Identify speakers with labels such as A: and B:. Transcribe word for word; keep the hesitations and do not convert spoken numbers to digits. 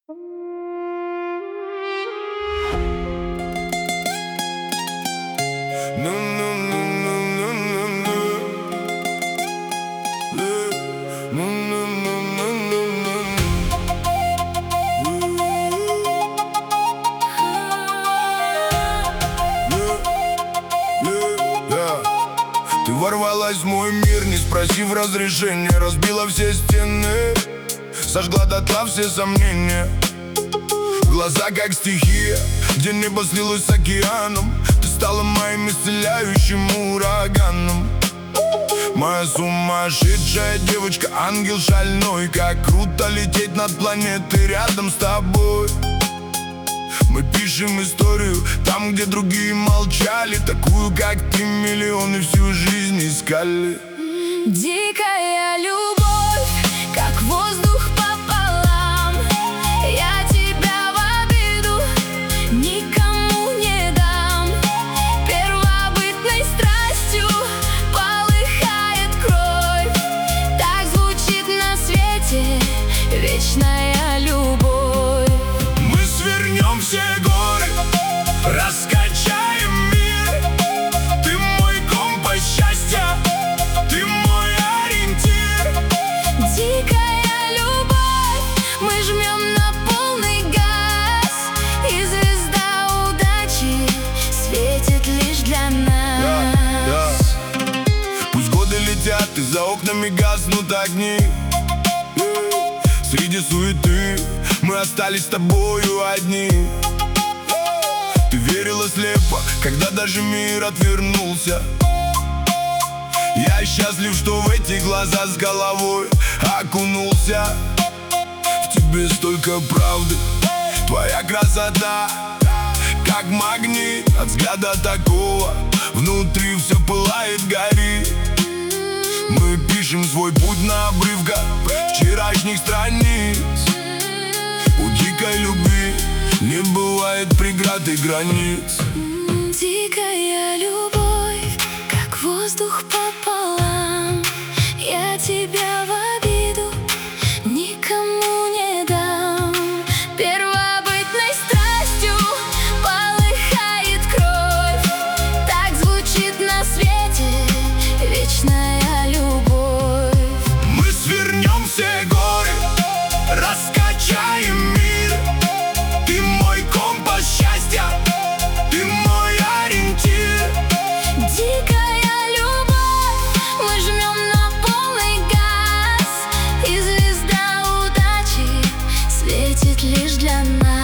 A: Ты ворвалась в мой мир, не спросив разрешения, разбила все стены, сожгла дотла все сомнения. Глаза как стихия, где небо слилось с океаном. Ты стала моим исцеляющим ураганом. Моя сумасшедшая девочка, ангел шальной. Как круто лететь над планетой рядом с тобой. Мы пишем историю там, где другие молчали. Такую, как ты, миллионы всю жизнь искали.
B: Дикая любовь, как воздух пополам. Я тебя в обиду никому не дам. Первобытной страстью полыхает кровь. Так звучит на свете вечная любовь.
A: Мы свернем все горы, раскачаем мир. Ты мой компас счастья, ты мой ориентир.
B: Дикая любовь, мы жмем на полный газ, и звезда удачи светит лишь для нас.
A: Да, да. Пусть годы летят, и за окнами гаснут огни. Среди суеты мы остались с тобою одни. Ты верила слепо, когда даже мир отвернулся. Я счастлив, что в эти глаза с головой окунулся. В тебе столько правды, твоя красота как магнит. От взгляда такого внутри все пылает, горит. Мы пишем свой путь на обрывках вчерашних страниц. У дикой любви не бывает преград и границ.
B: Дикая любовь, как воздух пополам. Я тебя в обиду никому не дам. Первобытной страстью полыхает кровь. Так звучит на свете вечная любовь.
A: Мы свернем все горы, раскачаем мир. Ты мой компас счастья, ты мой ориентир.
B: Дикая любовь, мы жмем на полный газ, и звезда удачи светит лишь для нас.